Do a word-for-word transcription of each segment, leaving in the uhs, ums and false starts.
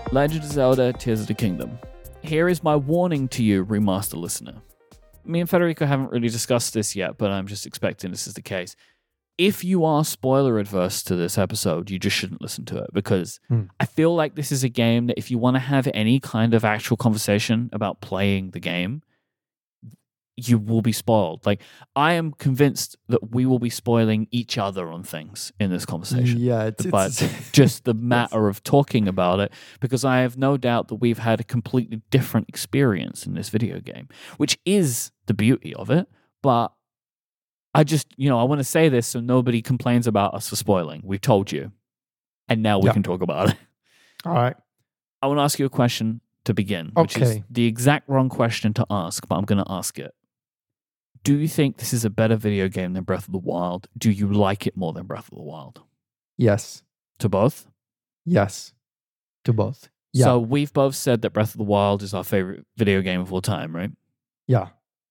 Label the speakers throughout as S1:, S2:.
S1: Legend of Zelda Tears of the Kingdom. Here is my warning to you, remaster listener. Me and Federico haven't really discussed this yet, but I'm just expecting this is the case. If you are spoiler adverse to this episode, you just shouldn't listen to it, because
S2: Hmm.
S1: I feel like this is a game that if you want to have any kind of actual conversation about playing the game, you will be spoiled. Like, I am convinced that we will be spoiling each other on things in this conversation.
S2: Yeah, it's,
S1: But
S2: it's
S1: just the matter of talking about it, because I have no doubt that we've had a completely different experience in this video game, which is the beauty of it. But I just, you know, I want to say this so nobody complains about us for spoiling. We've told you, and now we
S2: Yeah.
S1: can talk about it.
S2: all right.
S1: I want to ask you a question to begin, which is
S2: Okay.
S1: the exact wrong question to ask, but I'm going to ask it. Do you think this is a better video game than Breath of the Wild? Do you like it more than Breath of the Wild?
S2: Yes.
S1: To both?
S2: Yes. To both. Yeah.
S1: So we've both said that Breath of the Wild is our favorite video game of all time, right?
S2: yeah.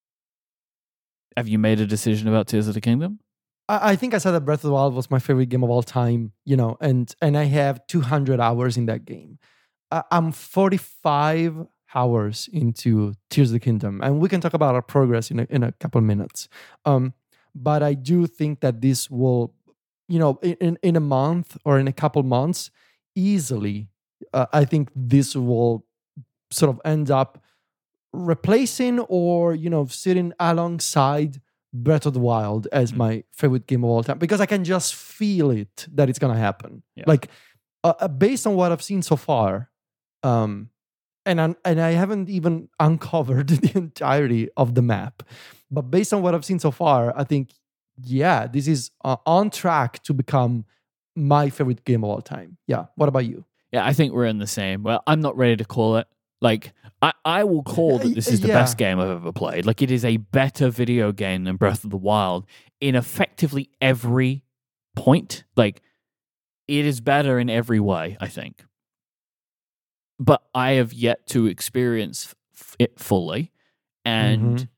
S1: Have you made a decision about Tears of the Kingdom?
S2: I, I think I said that Breath of the Wild was my favorite game of all time, you know, and and I have two hundred hours in that game. I, I'm forty-five hours into Tears of the Kingdom, and we can talk about our progress in a, in a couple minutes. Um, but I do think that this will, you know, in, in a month or in a couple months, easily, uh, I think this will sort of end up replacing or, you know, sitting alongside Breath of the Wild as
S1: Mm.
S2: my favorite game of all time, because I can just feel it that it's going to happen.
S1: Yeah.
S2: Like, uh, uh, based on what I've seen so far, um, and I'm, and I haven't even uncovered the entirety of the map, but based on what I've seen so far, I think, yeah, this is uh, on track to become my favorite game of all time. Yeah. What about you?
S1: Yeah, I think we're in the same. Well, I'm not ready to call it. Like, I, I will call that this is the
S2: Yeah.
S1: best game I've ever played. Like, it is a better video game than Breath of the Wild in effectively every point. Like, it is better in every way, I think. But I have yet to experience f- it fully. And
S2: Mhm.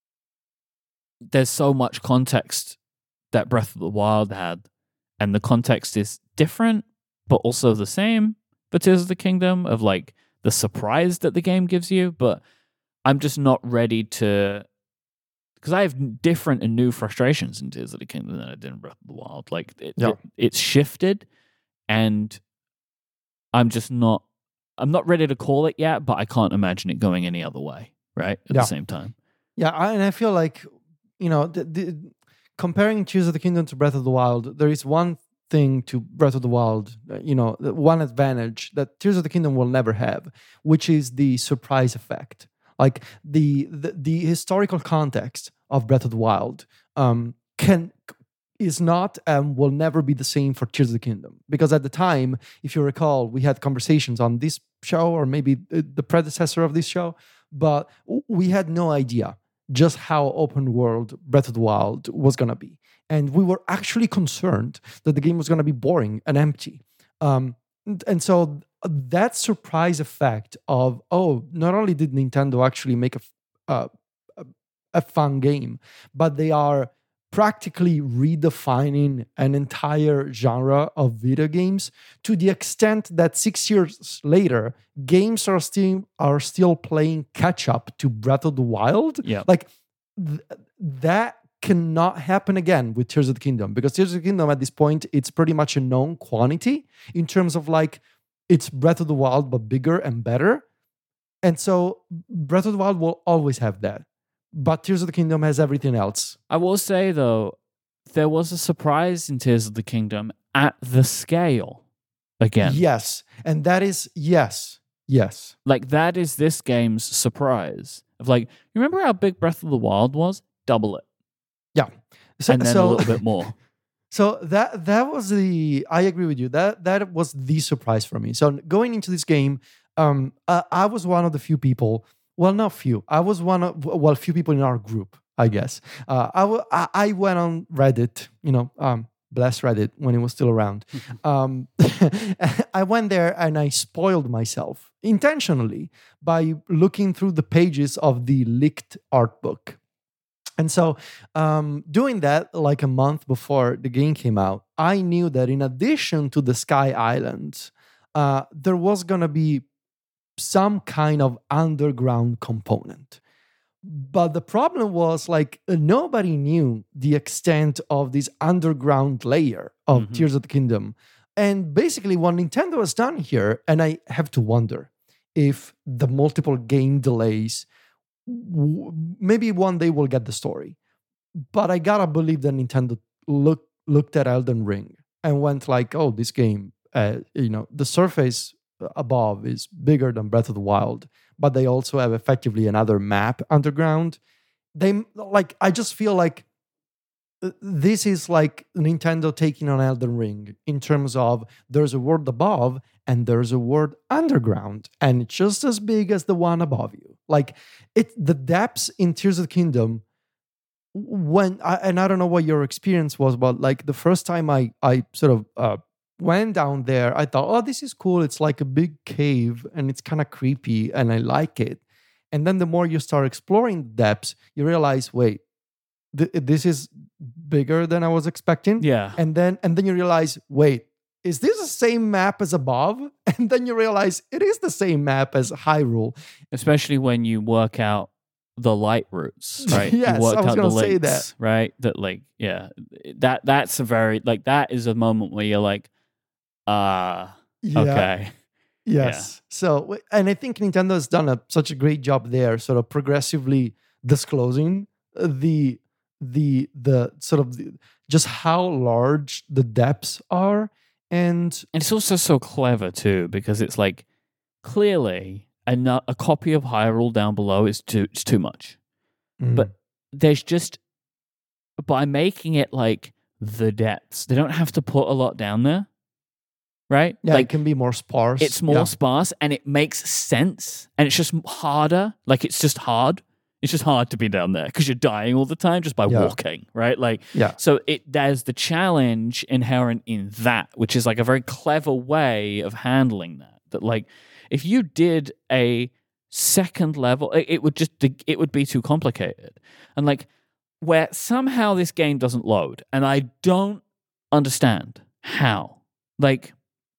S1: there's so much context that Breath of the Wild had. And the context is different, but also the same for Tears of the Kingdom, of like the surprise that the game gives you. But I'm just not ready to, because I have different and new frustrations in Tears of the Kingdom than I did in Breath of the Wild. Like it,
S2: Yeah.
S1: it, it's shifted, and I'm just not, I'm not ready to call it yet, but I can't imagine it going any other way, right? At
S2: Yeah.
S1: the same time.
S2: Yeah, I, and I feel like, you know, the, the, comparing Tears of the Kingdom to Breath of the Wild, there is one thing to Breath of the Wild, uh, you know, the one advantage that Tears of the Kingdom will never have, which is the surprise effect. Like the the, the historical context of Breath of the Wild um, can is not and will never be the same for Tears of the Kingdom, because at the time, if you recall, we had conversations on this show or maybe the predecessor of this show, but we had no idea just how open world Breath of the Wild was going to be. And we were actually concerned that the game was going to be boring and empty. Um, and, and so that surprise effect of, oh, not only did Nintendo actually make a, uh, a, a fun game, but they are practically redefining an entire genre of video games, to the extent that six years later, games are still are still playing catch up to Breath of the Wild.
S1: Yeah.
S2: Like th- that cannot happen again with Tears of the Kingdom, because Tears of the Kingdom at this point, it's pretty much a known quantity in terms of like it's Breath of the Wild but bigger and better. And so Breath of the Wild will always have that. But Tears of the Kingdom has everything else.
S1: I will say, though, there was a surprise in Tears of the Kingdom at the scale again.
S2: Yes. And that is, yes, yes.
S1: Like, that is this game's surprise. Of like, you remember how big Breath of the Wild was? Double it.
S2: Yeah. So,
S1: And then
S2: so,
S1: a little bit more.
S2: So that that was the, I agree with you. That that was the surprise for me. So going into this game, um, I, I was one of the few people, well, not few. I was one of, well, few people in our group, I guess. Uh, I, w- I I went on Reddit, you know, um, bless Reddit when it was still around. um, I went there and I spoiled myself intentionally by looking through the pages of the leaked art book. And so um, doing that like a month before the game came out, I knew that in addition to the Sky Islands, uh, there was going to be some kind of underground component. But the problem was like uh, nobody knew the extent of this underground layer of
S1: Mhm.
S2: Tears of the Kingdom. And basically, what Nintendo has done here, and I have to wonder if the multiple game delays, w- maybe one day we'll get the story. But I gotta believe that Nintendo look, looked at Elden Ring and went like, oh, this game, uh, you know, the surface above is bigger than Breath of the Wild, but they also have effectively another map underground. They like, I just feel like uh, this is like Nintendo taking on Elden Ring in terms of there's a world above and there's a world underground, and it's just as big as the one above you. Like it, the depths in Tears of the Kingdom. When I, and I don't know what your experience was, but like the first time I I sort of uh, went down there, I thought, oh, this is cool. It's like a big cave and it's kind of creepy, and I like it. And then the more you start exploring the depths, you realize, wait, th- this is bigger than I was expecting.
S1: Yeah.
S2: And then and then you realize, wait, is this the same map as above? And then you realize it is the same map as Hyrule.
S1: Especially when you work out the light routes, right?
S2: Yes,
S1: you worked
S2: I was
S1: out the
S2: gonna say
S1: links,
S2: that.
S1: right? That like, yeah, that that's a very like that is a moment where you're like, ah,
S2: Yeah.
S1: okay,
S2: Yes. So, and I think Nintendo has done a, such a great job there, sort of progressively disclosing the the the sort of the, just how large the depths are, and
S1: and it's also so clever too because it's like clearly a, nu- a copy of Hyrule down below is too it's too much,
S2: mm,
S1: but there's just by making it like the depths, they don't have to put a lot down there, right?
S2: yeah,
S1: like
S2: it can be more sparse.
S1: it's more
S2: Yeah.
S1: sparse and it makes sense and it's just harder. Like it's just hard. It's just hard to be down there because you're dying all the time just by
S2: Yeah.
S1: walking, right? Like,
S2: Yeah.
S1: so it there's the challenge inherent in that, which is like a very clever way of handling that. That like, if you did a second level, it, it would just it would be too complicated, and like where somehow this game doesn't load, and I don't understand how. Like,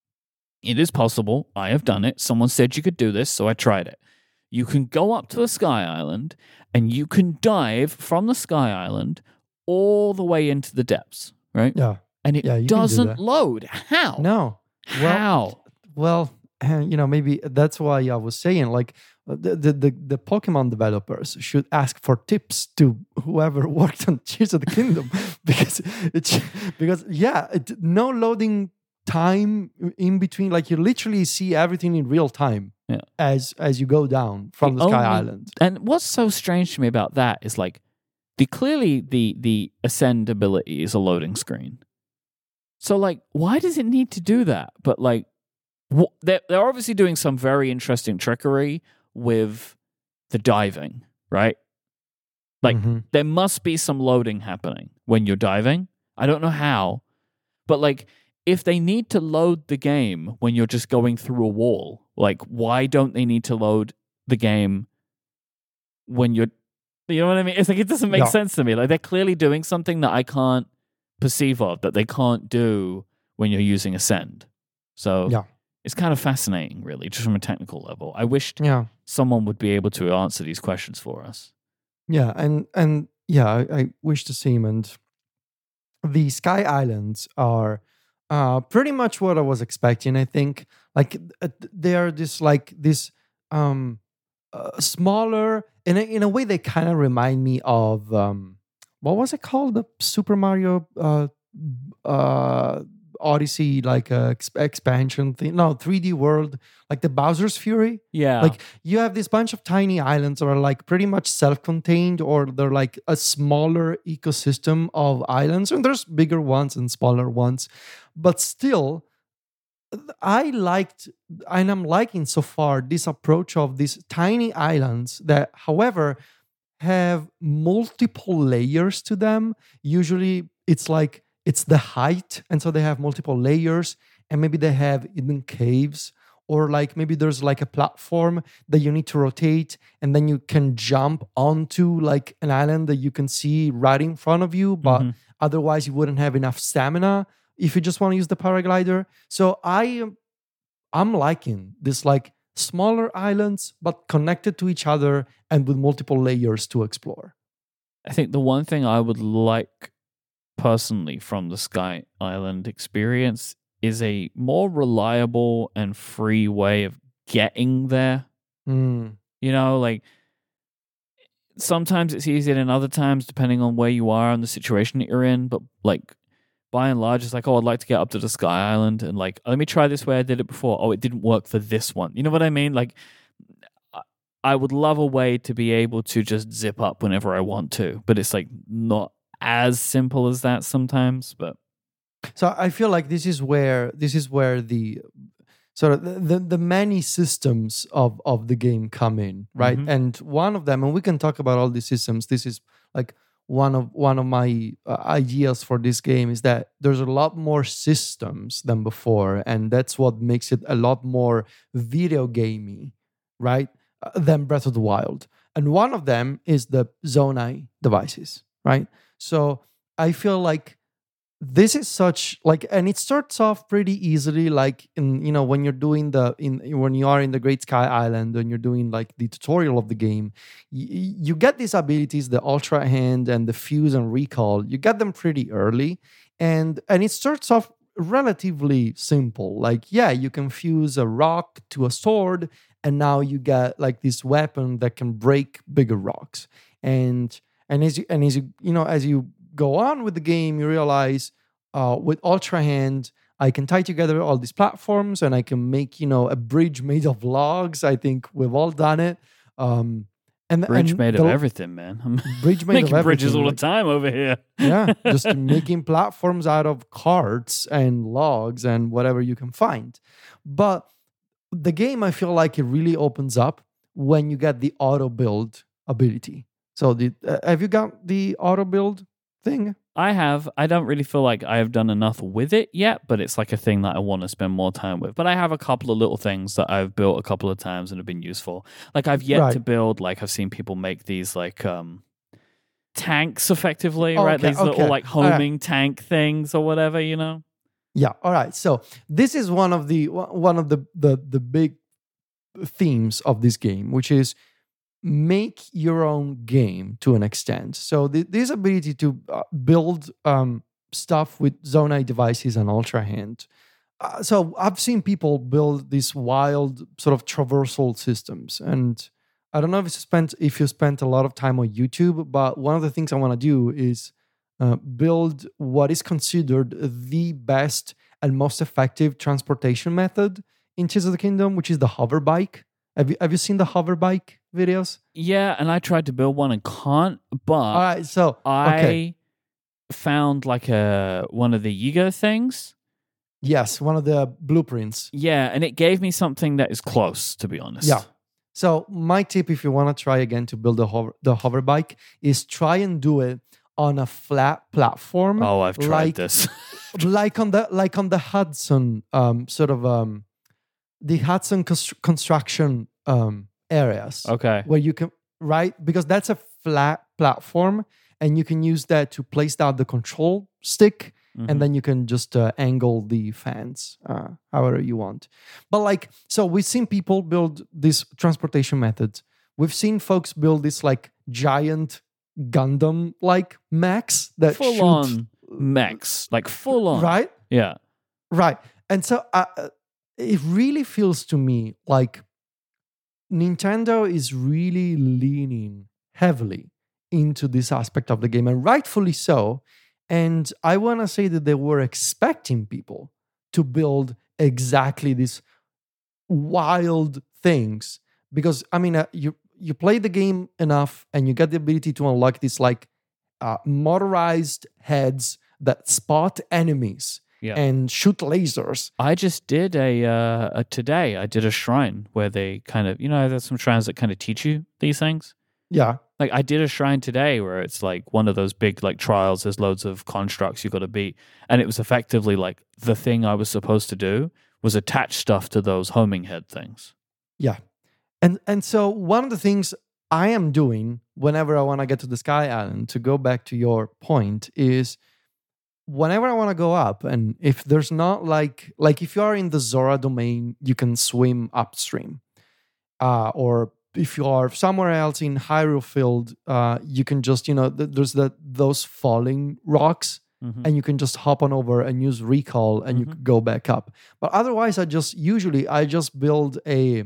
S1: it is possible. I have done it. Someone said you could do this, so I tried it. You can go up to the Sky Island and you can dive from the Sky Island all the way into the depths, right?
S2: Yeah.
S1: And it
S2: Yeah, you can do
S1: doesn't
S2: that.
S1: load. How?
S2: No. Well,
S1: How?
S2: well, you know, maybe that's why I was saying like the, the the the Pokemon developers should ask for tips to whoever worked on Tears of the Kingdom because it's because yeah, it, no loading time in between. Like you literally see everything in real time
S1: Yeah.
S2: as as you go down from the,
S1: The
S2: Sky
S1: only-
S2: Island.
S1: And what's so strange to me about that is like the clearly the the ascend ability is a loading screen. So like, why does it need to do that? But like, wh- they're they're obviously doing some very interesting trickery with the diving, right? Like,
S2: Mhm.
S1: there must be some loading happening when you're diving. I don't know how, but like, if they need to load the game when you're just going through a wall, like, why don't they need to load the game when you're, you know what I mean? It's like, it doesn't make
S2: Yeah.
S1: sense to me. Like, they're clearly doing something that I can't perceive of, that they can't do when you're using Ascend. So
S2: Yeah.
S1: it's kind of fascinating, really, just from a technical level. I wished
S2: Yeah.
S1: someone would be able to answer these questions for us.
S2: Yeah, and and yeah, I, I wish to see him. And the Sky Islands are uh, pretty much what I was expecting. I think like uh, they are this like this um, uh, smaller in a, in a way they kind of remind me of um, what was it called, the Super Mario uh, uh, Odyssey like uh, ex- expansion thing? No, three D World, like the Bowser's Fury.
S1: Yeah.
S2: Like you have this bunch of tiny islands that are like pretty much self-contained, or they're like a smaller ecosystem of islands, and there's bigger ones and smaller ones, but still I liked and I'm liking so far this approach of these tiny islands that however have multiple layers to them. Usually it's like it's the height, and so they have multiple layers, and maybe they have hidden caves, or like maybe there's like a platform that you need to rotate, and then you can jump onto like an island that you can see right in front of you, but
S1: Mhm.
S2: otherwise you wouldn't have enough stamina if you just want to use the paraglider. So I am I'm liking this like smaller islands, but connected to each other and with multiple layers to explore.
S1: I think the one thing I would like personally from the Sky Island experience is a more reliable and free way of getting there.
S2: Mm.
S1: You know, like sometimes it's easier than other times, depending on where you are and the situation that you're in. But like by and large, it's like, oh, I'd like to get up to the Sky Island and like, let me try this way I did it before. Oh, it didn't work for this one. You know what I mean? Like, I would love a way to be able to just zip up whenever I want to, but it's like not as simple as that sometimes. But
S2: so I feel like this is where this is where the sort of the, the, the many systems of, of the game come in, right?
S1: Mhm.
S2: And one of them, and we can talk about all these systems. This is like one of one of my uh, ideas for this game is that there's a lot more systems than before, and that's what makes it a lot more video gamey, right? Uh, than Breath of the Wild. And one of them is the Zonai devices, right? So I feel like this is such like, and it starts off pretty easily, like in, you know, when you're doing the in when you are in the Great Sky Island and you're doing like the tutorial of the game, y- you get these abilities, the Ultra Hand and the Fuse and Recall. You get them pretty early, and and it starts off relatively simple. Like, yeah, you can fuse a rock to a sword, and now you get like this weapon that can break bigger rocks. And and as you and as you you know as you go on with the game, you realize uh, with Ultra Hand, I can tie together all these platforms, and I can make you know a bridge made of logs. I think we've all done it. Um, and
S1: bridge
S2: and
S1: made
S2: the
S1: of everything, man. I'm
S2: bridge made
S1: making
S2: of
S1: bridges
S2: everything,
S1: all
S2: like-
S1: the time over here.
S2: yeah, just making platforms out of carts and logs and whatever you can find. But the game, I feel like it really opens up when you get the auto build ability. So, the, uh, have you got the auto build thing?
S1: I have. I don't really feel like I have done enough with it yet, but it's like a thing that I want to spend more time with. But I have a couple of little things that I've built a couple of times and have been useful. Like I've yet
S2: Right.
S1: to build, like I've seen people make these like um tanks effectively,
S2: Oh,
S1: right?
S2: okay,
S1: These little
S2: okay.
S1: like
S2: All right.
S1: homing tank things or whatever, you know?
S2: Yeah. All right. So this is one of the one of the the the big themes of this game, which is make your own game to an extent. So the, this ability to uh, build um, stuff with Zonai devices and Ultra Hand. Uh, so I've seen people build these wild sort of traversal systems, and I don't know if you spent if you spent a lot of time on YouTube, but one of the things I want to do is uh, build what is considered the best and most effective transportation method in Tears of the Kingdom, which is the hover bike. Have you have you seen the hover bike videos?
S1: Yeah, and I tried to build one and can't, but
S2: All right, so
S1: I
S2: okay,
S1: found like a one of the Yigo things.
S2: yes, one of the blueprints.
S1: Yeah, and it gave me something that is close, to be honest.
S2: Yeah. So my tip, if you want to try again to build the hover, the hover bike, is try and do it on a flat platform.
S1: Oh, I've tried
S2: like,
S1: this.
S2: like on the like on the Hudson, um, sort of um, the Hudson constr- construction um areas.
S1: Okay.
S2: Where you can, right, because that's a flat platform, and you can use that to place down the control stick,
S1: Mhm.
S2: and then you can just uh, angle the fans uh, however you want. But like, so we've seen people build these transportation methods. We've seen folks build this like giant Gundam like mechs that
S1: full
S2: shoot,
S1: on mechs, like full on.
S2: right,
S1: Yeah.
S2: right. And so uh, uh, it really feels to me like Nintendo is really leaning heavily into this aspect of the game, and rightfully so. And I want to say that they were expecting people to build exactly these wild things, because I mean, uh, you you play the game enough, and you get the ability to unlock these like uh, motorized heads that spot enemies
S1: Yeah.
S2: and shoot lasers.
S1: I just did a, uh, a today. I did a shrine where they kind of, you know, there's some shrines that kind of teach you these things.
S2: Yeah,
S1: Like I did a shrine today where it's like one of those big like trials. There's loads of constructs you got to beat, and it was effectively like the thing I was supposed to do was attach stuff to those homing head things.
S2: yeah. And and so one of the things I am doing whenever I want to get to the Sky Island, to go back to your point, is whenever I want to go up, and if there's not like like if you are in the Zora domain, you can swim upstream. uh, or if you are somewhere else in Hyrule Field, uh, you can just, you know, th- there's that those falling rocks,
S1: Mhm.
S2: and you can just hop on over and use recall, and you
S1: Mhm.
S2: could go back up. But otherwise, I just usually I just build a.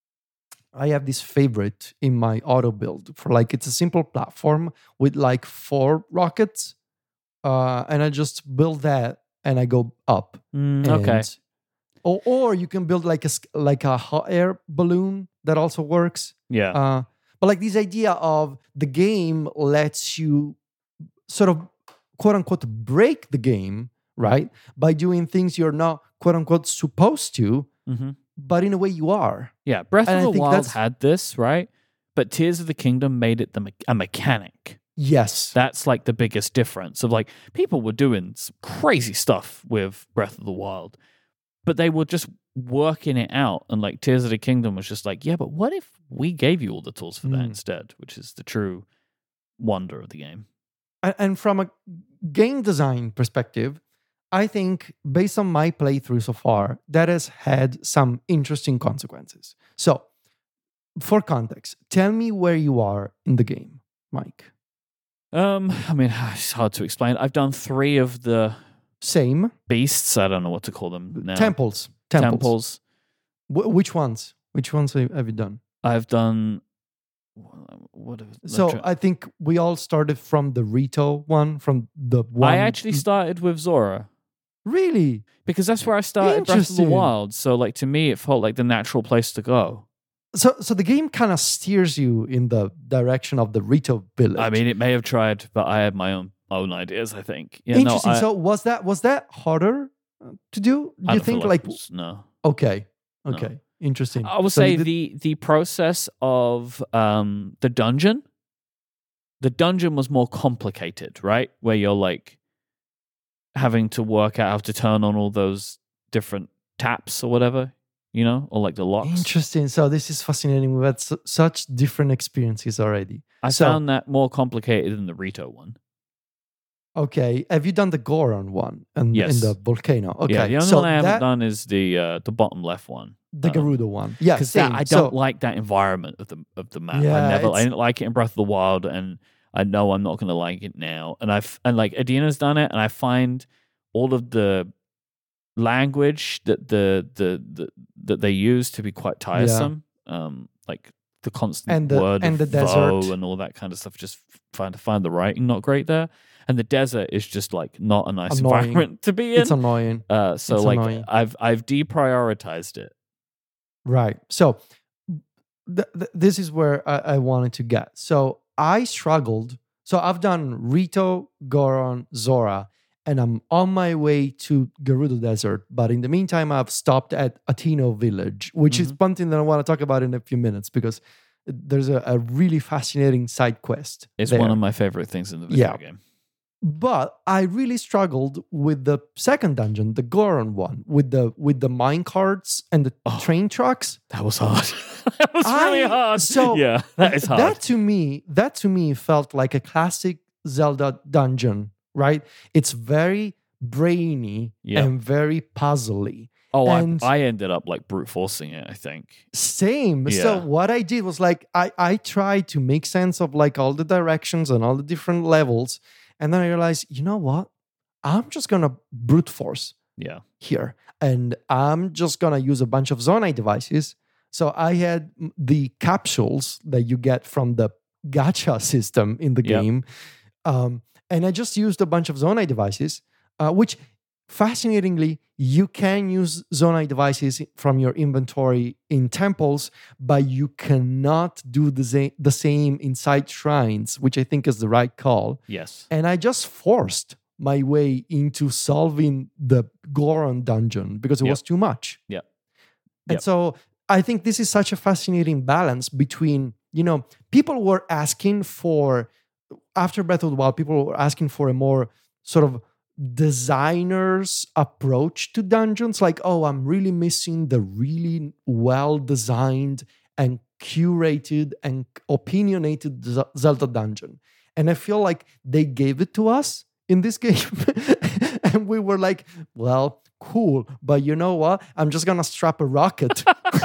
S2: I have this favorite in my auto build for like it's a simple platform with like four rockets, uh, and I just build that and I go up.
S1: Mm,
S2: And
S1: okay.
S2: or, or you can build like a sk- like a hot air balloon that also works.
S1: Yeah.
S2: Uh, but like this idea of the game lets you sort of quote unquote break the game, right? By doing things you're not quote unquote supposed to,
S1: hmm
S2: but in a way you are.
S1: Yeah. Breath
S2: And
S1: of
S2: I
S1: the
S2: think
S1: Wild
S2: that's-
S1: had this, right? But Tears of the Kingdom made it the me- a mechanic.
S2: Yes.
S1: That's like the biggest difference of like people were doing some crazy stuff with Breath of the Wild, but they were just working it out. And like Tears of the Kingdom was just like, yeah, but what if we gave you all the tools for that
S2: Mm.
S1: instead, which is the true wonder of the game.
S2: A- And from a game design perspective, I think based on my playthrough so far, that has had some interesting consequences. So, for context, tell me where you are in the game, Mike.
S1: Um, I mean, it's hard to explain. I've done three of the
S2: Same.
S1: beasts. I don't know what to call them now.
S2: Temples. Temples.
S1: Temples.
S2: Wh- which ones? Which ones have have you done?
S1: I've done. What? have-
S2: So
S1: I'm try-
S2: I think we all started from the Rito one, from the one.
S1: I actually started with Zora
S2: Really?
S1: because that's where I started Breath of the
S2: Interesting.
S1: Wild. So, like to me, it felt like the natural place to go.
S2: So, so the game kind of steers you in the direction of the Rito village.
S1: I mean, it may have tried, but I had my own own ideas. I think. Yeah,
S2: Interesting.
S1: No, I,
S2: So, was that was that harder uh, to do?
S1: I
S2: You
S1: don't feel
S2: think like
S1: it was- no.
S2: okay,
S1: No.
S2: okay, interesting.
S1: I would
S2: So
S1: say
S2: you did-
S1: the the process of um the dungeon, the dungeon was more complicated, right? Where you're like having to work out how to turn on all those different taps or whatever, you know, or like the locks.
S2: interesting. So this is fascinating. We've had su- such different experiences already.
S1: I
S2: So-
S1: found that more complicated than the Rito one.
S2: Okay, have you done the Goron one and
S1: Yes.
S2: in the volcano? Okay,
S1: Yeah, the only
S2: so
S1: one I haven't
S2: that,
S1: done is the uh, the bottom left one.
S2: the
S1: um,
S2: Gerudo one. Yeah,
S1: Because
S2: same.
S1: I
S2: So-
S1: don't like that environment of the of the map.
S2: Yeah,
S1: I never, I
S2: it's-
S1: didn't like it in Breath of the Wild, and I know I'm not going to like it now. And I've and like Adina's done it, and I find all of the language that the the, the that they use to be quite tiresome. Um, like the constant
S2: And the-
S1: word
S2: and
S1: of
S2: the desert.
S1: "vo" and all that kind of stuff. Just find to find the writing not great there, and the desert is just like not a nice
S2: Annoying.
S1: environment to be in.
S2: it's annoying.
S1: uh, so
S2: it's
S1: like
S2: annoying.
S1: I've I've deprioritized it.
S2: Right. So th- th- this is where I-, I wanted to get. So I struggled. So I've done Rito, Goron, Zora, and I'm on my way to Gerudo Desert. But in the meantime, I've stopped at Atino Village, which is something that I want to talk about in a few minutes because there's a, a really fascinating side quest.
S1: It's
S2: there.
S1: one of my favorite things in the video
S2: Yeah.
S1: game.
S2: But I really struggled with the second dungeon, the Goron one, with the with the mine carts and the
S1: Oh.
S2: train trucks.
S1: That was hard. that was really
S2: I-
S1: hard.
S2: so
S1: yeah, that is hard.
S2: That to me, that to me felt like a classic Zelda dungeon, right? It's very brainy
S1: Yeah.
S2: and very puzzly.
S1: oh,
S2: and-
S1: I, I ended up like brute forcing it. I think.
S2: Same. So
S1: Yeah.
S2: what I did was like I I tried to make sense of like all the directions and all the different levels, and then I realized, you know what? I'm just gonna brute force
S1: Yeah.
S2: here, and I'm just gonna use a bunch of Zonai devices. So I had m- the capsules that you get from the gacha system in the
S1: Yep.
S2: game, um, and I just used a bunch of Zonai devices, uh, which fascinatingly you can use Zonai devices from your inventory in temples, but you cannot do the, za- the same inside shrines, which I think is the right call.
S1: Yes.
S2: And I just forced my way into solving the Goron dungeon because it
S1: Yep.
S2: was too much.
S1: Yep.
S2: And
S1: Yep.
S2: so I think this is such a fascinating balance between, you know, people were asking for, after Breath of the Wild, people were asking for a more sort of designer's approach to dungeons. Like, oh, I'm really missing the really well designed and curated and opinionated Z- Zelda dungeon. And I feel like they gave it to us in this game. And we were like, well, cool, but you know what? I'm just gonna strap a rocket.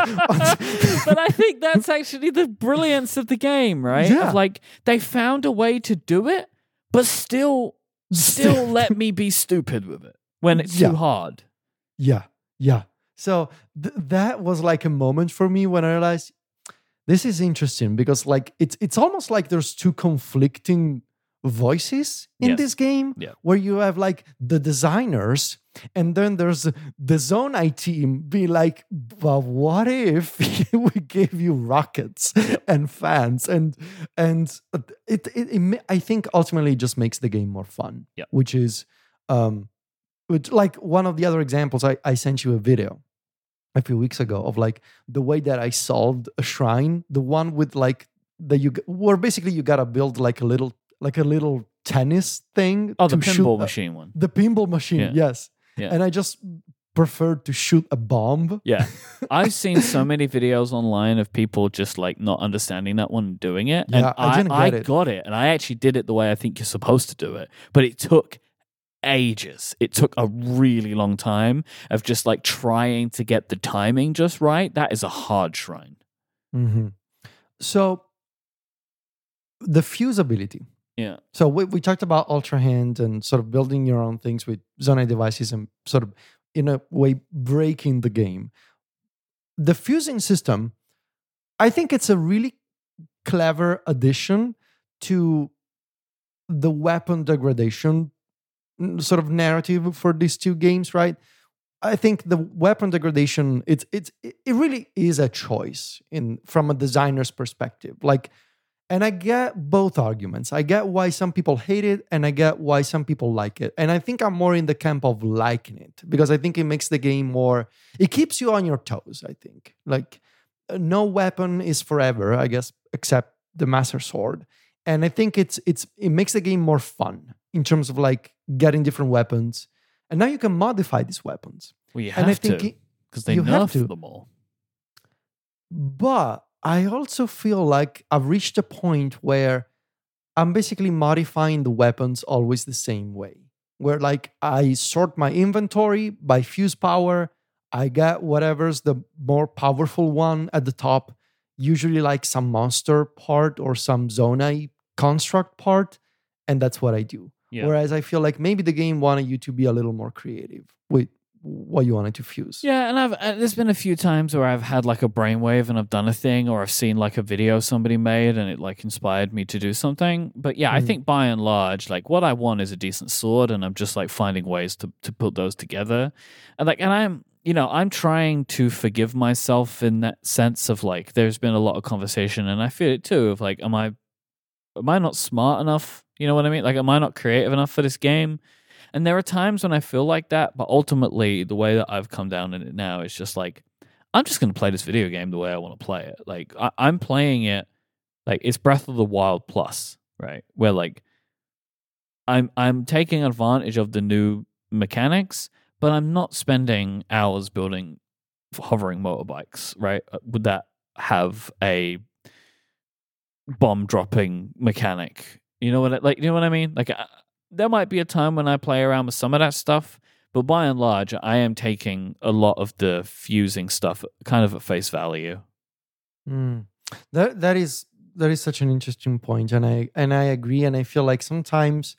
S1: But I think that's actually the brilliance of the game, right?
S2: Yeah.
S1: Of like they found a way to do it, but still, still let me be stupid with it when it's
S2: Yeah.
S1: too hard.
S2: Yeah, yeah. So th- that was like a moment for me when I realized this is interesting because like it's it's almost like there's two conflicting voices in
S1: Yes.
S2: this game
S1: Yeah.
S2: where you have like the designers and then there's the Zonai team be like, but what if we gave you rockets and fans and and it, it, it ma- I think ultimately it just makes the game more fun.
S1: Yeah.
S2: Which is um which, like one of the other examples, I, I sent you a video a few weeks ago of like the way that I solved a shrine, the one with like that you g- where basically you gotta build like a little like a little tennis thing.
S1: Oh, the
S2: to shoot
S1: pinball
S2: a-
S1: machine one.
S2: the pinball machine,
S1: Yeah.
S2: yes.
S1: Yeah.
S2: And I just preferred to shoot a bomb.
S1: Yeah. I've seen so many videos online of people just like not understanding that one and doing it.
S2: Yeah,
S1: and
S2: I didn't
S1: I,
S2: get it.
S1: got it. And I actually did it the way I think you're supposed to do it. But it took ages. It took a really long time of just like trying to get the timing just right. That is a hard shrine.
S2: Mm-hmm. So the fuseability.
S1: Yeah.
S2: So we, we talked about Ultra Hand and sort of building your own things with Zonai devices and sort of in a way breaking the game. The fusing system, I think it's a really clever addition to the weapon degradation mm, sort of narrative for these two games, right? I think the weapon degradation, it's it's it really is a choice in from a designer's perspective. Like, and I get both arguments. I get why some people hate it, and I get why some people like it. And I think I'm more in the camp of liking it because I think it makes the game more. It keeps you on your toes. I think like uh, no weapon is forever, I guess, except the Master Sword. And I think it's it's it makes the game more fun in terms of like getting different weapons. And now you can modify these weapons.
S1: Well, you
S2: And I
S1: have
S2: think
S1: to
S2: it-
S1: because they
S2: you have to.
S1: nerfed them all.
S2: But I also feel like I've reached a point where I'm basically modifying the weapons always the same way. Where like I sort my inventory by fuse power. I get whatever's the more powerful one at the top, usually like some monster part or some Zonai construct part. And that's what I do.
S1: Yeah.
S2: Whereas I feel like maybe the game wanted you to be a little more creative with what you wanted to fuse.
S1: Yeah, and I've uh, there's been a few times where I've had like a brainwave and I've done a thing, or I've seen like a video somebody made and it like inspired me to do something. But yeah, I
S2: Mm.
S1: think by and large, like what I want is a decent sword, and I'm just like finding ways to to put those together. And like, and I'm you know I'm trying to forgive myself in that sense of like there's been a lot of conversation, and I feel it too of like, am I am I not smart enough? You know what I mean? Like, am I not creative enough for this game? And there are times when I feel like that, but ultimately, the way that I've come down in it now is just like, I'm just going to play this video game the way I want to play it. Like, I, I'm playing it like it's Breath of the Wild plus, right? Where like, I'm I'm taking advantage of the new mechanics, but I'm not spending hours building hovering motorbikes, right? Uh, Would that have a bomb dropping mechanic? You know what? I, like, you know what I mean? Like, uh, there might be a time when I play around with some of that stuff, but by and large, I am taking a lot of the fusing stuff kind of at face value.
S2: Mm. That that is that is such an interesting point, and I and I agree. And I feel like sometimes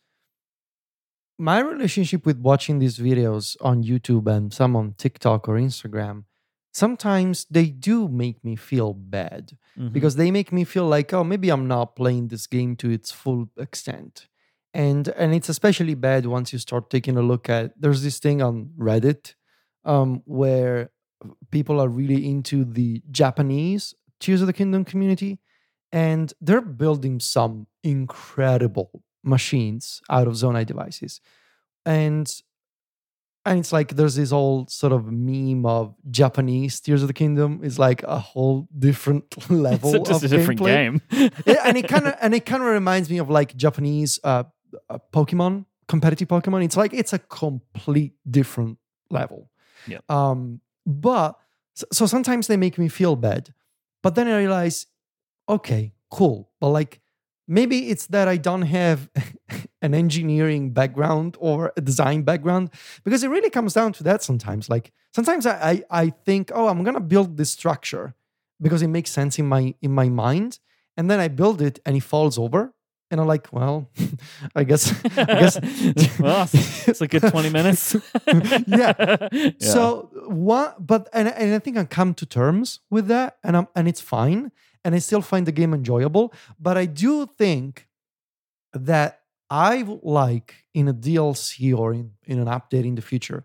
S2: my relationship with watching these videos on YouTube and some on TikTok or Instagram, sometimes they do make me feel bad
S1: Mhm.
S2: because they make me feel like, oh, maybe I'm not playing this game to its full extent. And and it's especially bad once you start taking a look at there's this thing on Reddit um, where people are really into the Japanese Tears of the Kingdom community, and they're building some incredible machines out of Zonai devices. And and it's like there's this whole sort of meme of Japanese Tears of the Kingdom is like a whole different level
S1: It's just
S2: of
S1: a different
S2: gameplay.
S1: game.
S2: Yeah, and it kind of and it kind of reminds me of like Japanese uh, uh, Pokemon, competitive Pokemon. It's like it's a complete different level.
S1: Yeah.
S2: Um, but so, so sometimes they make me feel bad, but then I realize, okay, cool, but like maybe it's that I don't have an engineering background or a design background, because it really comes down to that sometimes. Like sometimes I I, I think, oh, I'm gonna build this structure because it makes sense in my in my mind, and then I build it and it falls over. And I'm like, well, I guess, I guess,
S1: well, it's a good twenty minutes.
S2: yeah.
S1: yeah.
S2: So what? But and and I think I come to terms with that, and I'm and it's fine, and I still find the game enjoyable. But I do think that I would like in a D L C or in in an update in the future.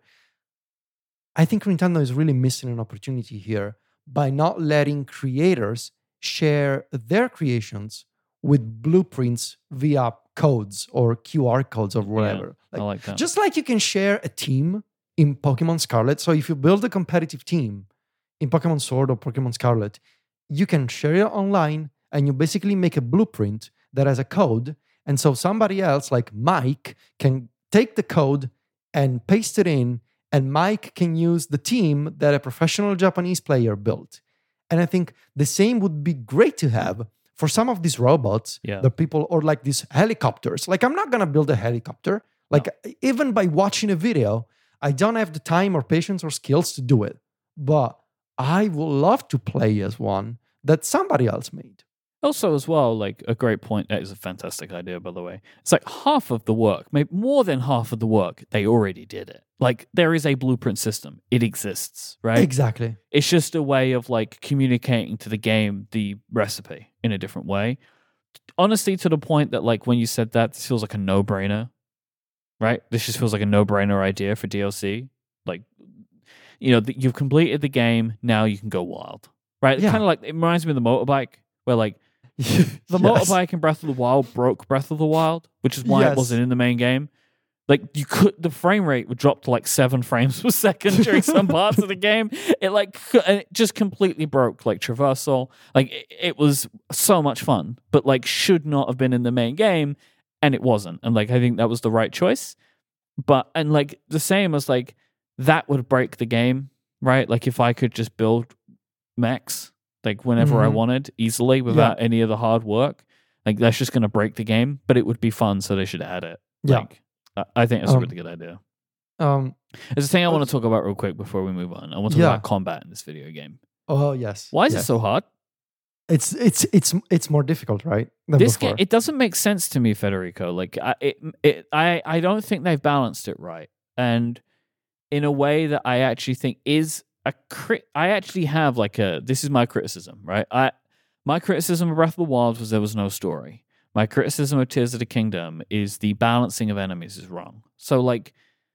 S2: I think Nintendo is really missing an opportunity here by not letting creators share their creations with blueprints via codes or Q R codes or whatever.
S1: Yeah, I like that.
S2: Just like you can share a team in Pokemon Scarlet. So if you build a competitive team in Pokemon Sword or Pokemon Scarlet, you can share it online and you basically make a blueprint that has a code. And so somebody else like Mike can take the code and paste it in, and Mike can use the team that a professional Japanese player built. And I think the same would be great to have for some of these robots,
S1: yeah.
S2: the people, or like these helicopters. Like, I'm not going to build a helicopter. Like, no. Even by watching a video, I don't have the time or patience or skills to do it. But I would love to play as one that somebody else made.
S1: Also, as well, like a great point. That is a fantastic idea, by the way. It's like half of the work, maybe more than half of the work, they already did it. Like there is a blueprint system. It exists, right?
S2: Exactly.
S1: It's just a way of like communicating to the game the recipe in a different way. Honestly, to the point that like when you said that, this feels like a no-brainer, right? This just feels like a no-brainer idea for D L C. Like, you know, you've completed the game. Now you can go wild, right?
S2: Yeah.
S1: Kind of like, it reminds me of the motorbike where like, the
S2: yes.
S1: motorbike in Breath of the Wild broke Breath of the Wild, which is why
S2: yes.
S1: it wasn't in the main game. Like you could, the frame rate would drop to like seven frames per second during some parts of the game. It like, and it just completely broke like traversal. Like it, it was so much fun, but like should not have been in the main game, and it wasn't. And like I think that was the right choice. But and like the same as like that would break the game, right? Like if I could just build mechs. Like whenever mm-hmm. I wanted, easily, without yeah. any of the hard work. Like that's just going to break the game, but it would be fun, so they should add it.
S2: Yeah.
S1: Like, I think that's um, a really good idea.
S2: Um,
S1: There's a thing I want to talk about real quick before we move on. I want to talk
S2: yeah.
S1: about combat in this video game.
S2: Oh yes.
S1: Why is
S2: yes.
S1: it so hard?
S2: It's it's it's it's more difficult, right? Than
S1: this
S2: before.
S1: game, it doesn't make sense to me, Federico. Like I, it, it, I, I don't think they've balanced it right, and in a way that I actually think is. A cri- I actually have like a, this is my criticism, right? I My criticism of Breath of the Wild was there was no story. My criticism of Tears of the Kingdom is the balancing of enemies is wrong. So like,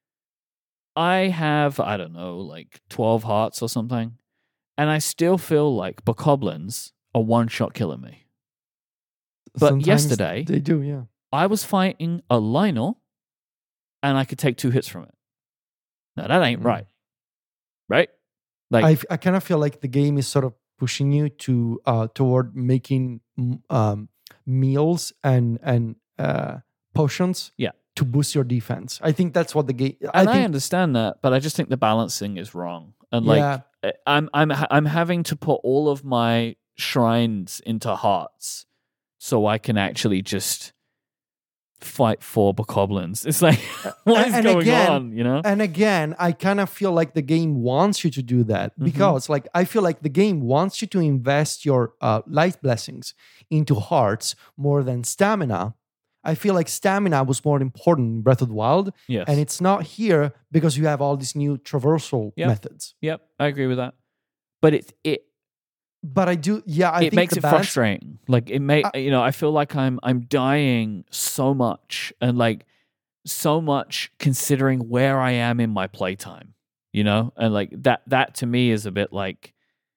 S1: I have, I don't know, like twelve hearts or something, and I still feel like Bokoblins are one-shot killing me. But
S2: Sometimes
S1: yesterday,
S2: they do, yeah.
S1: I was fighting a Lionel, and I could take two hits from it. Now that ain't mm. right. Right? Like,
S2: I, I kind of feel like the game is sort of pushing you to uh, toward making um, meals and and uh, potions
S1: yeah.
S2: to boost your defense. I think that's what the game.
S1: And I,
S2: think,
S1: I understand that, but I just think the balancing is wrong. And like, yeah. I'm I'm I'm having to put all of my shrines into hearts so I can actually just fight for Bokoblins. It's like, what is
S2: and
S1: going
S2: again,
S1: on, you know?
S2: And again, I kind of feel like the game wants you to do that because mm-hmm. like I feel like the game wants you to invest your uh, light blessings into hearts more than stamina. I feel like stamina was more important in Breath of the Wild.
S1: Yes.
S2: And it's not here because you have all these new traversal
S1: yep.
S2: methods.
S1: Yep, I agree with that. But it it
S2: But I do, yeah. I
S1: it
S2: think
S1: makes
S2: the
S1: it
S2: balance,
S1: frustrating. Like it may, I, you know, I feel like I'm I'm dying so much, and like so much considering where I am in my playtime. You know, and like that that to me is a bit like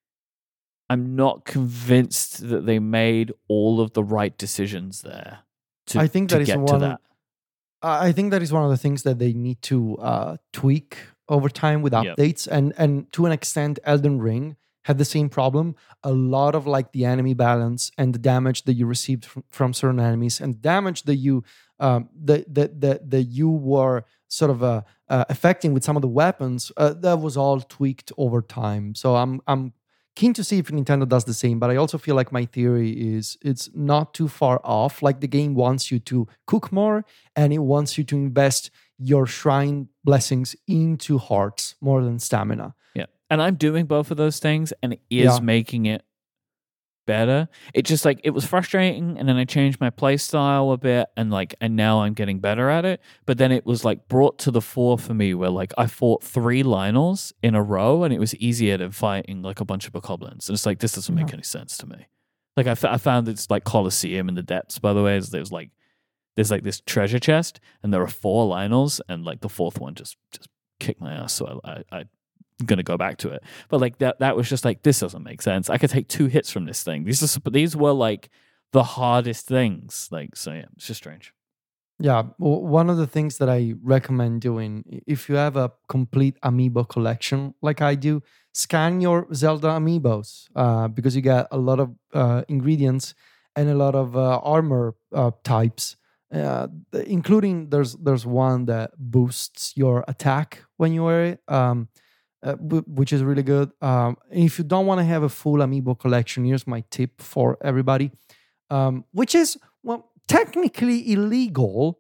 S1: I'm not convinced that they made all of the right decisions there. To,
S2: I think
S1: to
S2: that is
S1: get
S2: one.
S1: to that.
S2: I think that is one of the things that they need to uh, tweak over time with updates, yep. and and to an extent, Elden Ring had the same problem. A lot of like the enemy balance and the damage that you received from, from certain enemies, and damage that you um, that that that that you were sort of uh, uh, affecting with some of the weapons, uh, that was all tweaked over time. So I'm I'm keen to see if Nintendo does the same, but I also feel like my theory is it's not too far off. Like the game wants you to cook more, and it wants you to invest your shrine blessings into hearts more than stamina.
S1: Yeah. And I'm doing both of those things, and it is
S2: Yeah.
S1: making it better. It just like it was frustrating, and then I changed my play style a bit, and like and now I'm getting better at it. But then it was like brought to the fore for me where like I fought three Lionels in a row, and it was easier than fighting like a bunch of bokoblins. And it's like this doesn't make
S2: Yeah.
S1: any sense to me. Like I, f- I found it's like Colosseum in the depths. By the way, is there's like there's like this treasure chest, and there are four Lionels, and like the fourth one just just kicked my ass. So I I. I gonna go back to it, but like that that was just like this doesn't make sense. I could take two hits from this thing. These are these were like the hardest things. Like so, yeah, it's just strange.
S2: Yeah, w- one of the things that I recommend doing, i- if you have a complete amiibo collection like I do, scan your Zelda amiibos uh, because you get a lot of uh, ingredients and a lot of uh, armor uh, types, uh, th- including there's there's one that boosts your attack when you wear it. Um, uh, w- which is really good. Um, if you don't want to have a full amiibo collection, here's my tip for everybody, um, which is well technically illegal,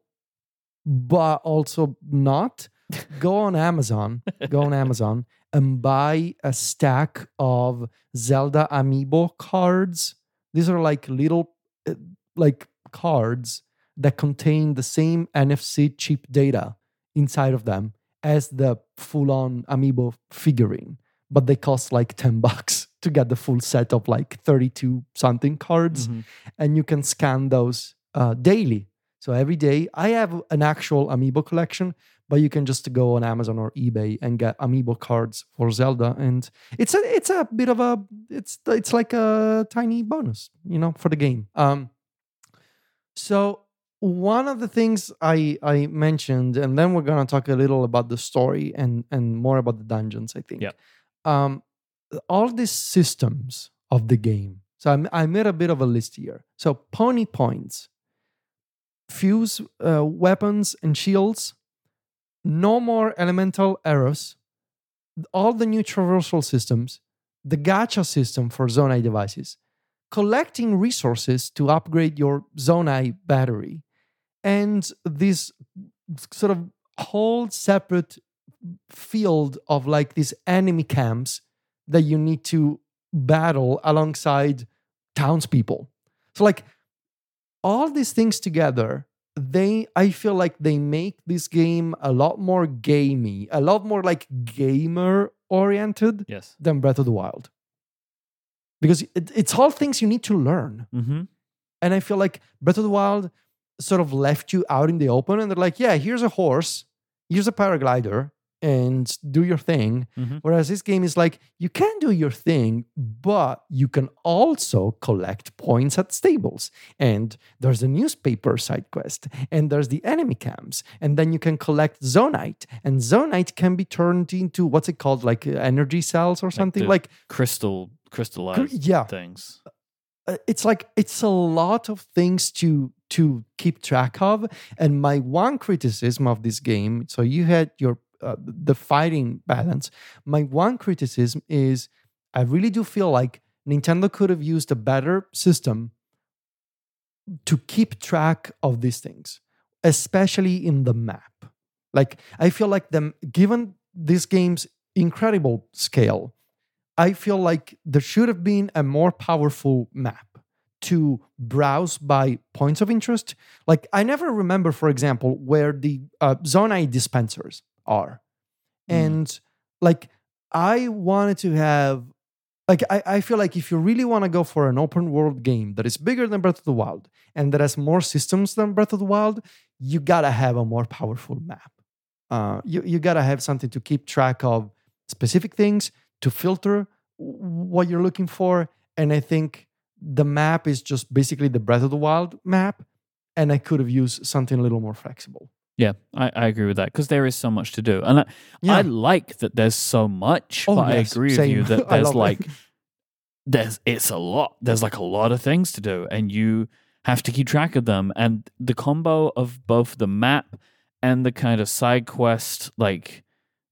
S2: but also not. Go on Amazon, go on Amazon and buy a stack of Zelda amiibo cards. These are like little uh, like cards that contain the same N F C chip data inside of them as the full-on amiibo figurine, but they cost like ten bucks to get the full set of like thirty-two something cards,
S1: Mm-hmm.
S2: and you can scan those uh, daily. So every day, I have an actual amiibo collection, but you can just go on Amazon or eBay and get amiibo cards for Zelda, and it's a it's a bit of a it's it's like a tiny bonus, you know, for the game. Um, so one of the things I I mentioned, and then we're gonna talk a little about the story and and more about the dungeons. I think.
S1: Yep.
S2: Um, all these systems of the game. So I, I made a bit of a list here. So pony points, fuse uh, weapons and shields, no more elemental arrows, all the new traversal systems, the gacha system for Zonai devices, collecting resources to upgrade your Zonai battery, and this sort of whole separate field of like these enemy camps that you need to battle alongside townspeople. So like all these things together, they I feel like they make this game a lot more gamey, a lot more like gamer oriented
S1: Yes.
S2: than Breath of the Wild. Because it, it's all things you need to learn.
S1: Mm-hmm.
S2: And I feel like Breath of the Wild sort of left you out in the open, and they're like, yeah, here's a horse, here's a paraglider, and do your thing.
S1: Mm-hmm.
S2: Whereas this game is like, you can do your thing, but you can also collect points at stables. And there's a newspaper side quest, and there's the enemy camps, and then you can collect Zonite, and Zonite can be turned into what's it called, like uh, energy cells or something
S1: the
S2: like.
S1: crystal crystallized
S2: yeah.
S1: things.
S2: Uh, it's like it's a lot of things to to keep track of. And my one criticism of this game, so you had your uh, the fighting balance. My one criticism is I really do feel like Nintendo could have used a better system to keep track of these things, especially in the map. Like I feel like them given this game's incredible scale, I feel like there should have been a more powerful map to browse by points of interest. Like, I never remember, for example, where the uh, Zonai dispensers are.
S1: Mm.
S2: And, like, I wanted to have... Like, I, I feel like if you really want to go for an open world game that is bigger than Breath of the Wild and that has more systems than Breath of the Wild, you gotta have a more powerful map. Uh, you, you gotta have something to keep track of specific things, to filter what you're looking for. And I think the map is just basically the Breath of the Wild map, and I could have used something a little more flexible.
S1: Yeah, I, I agree with that because there is so much to do. And I,
S2: Yeah.
S1: I like that there's so much,
S2: Oh,
S1: but
S2: yes,
S1: I agree with
S2: same.
S1: you that
S2: I
S1: there's
S2: love it.
S1: like, there's it's a lot. There's like a lot of things to do, and you have to keep track of them. And the combo of both the map and the kind of side quest, like